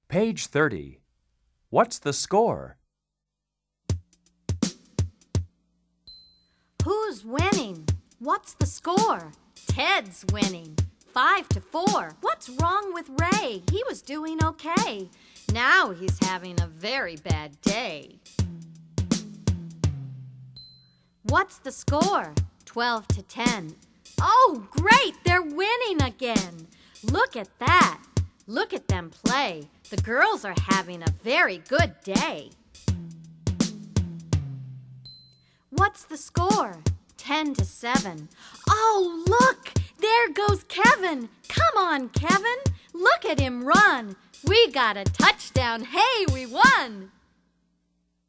Page 30. What's the score? Who's winning? What's the score? Ted's winning. 5-4. What's wrong with Ray? He was doing okay. Now he's having a very bad day. What's the score? 12-10. Oh, great! They're winning again. Look at that. Look at them play. The girls are having a very good day. What's the score? 10-7. Oh, look! There goes Kevin. Come on, Kevin. Look at him run. We got a touchdown. Hey, we won!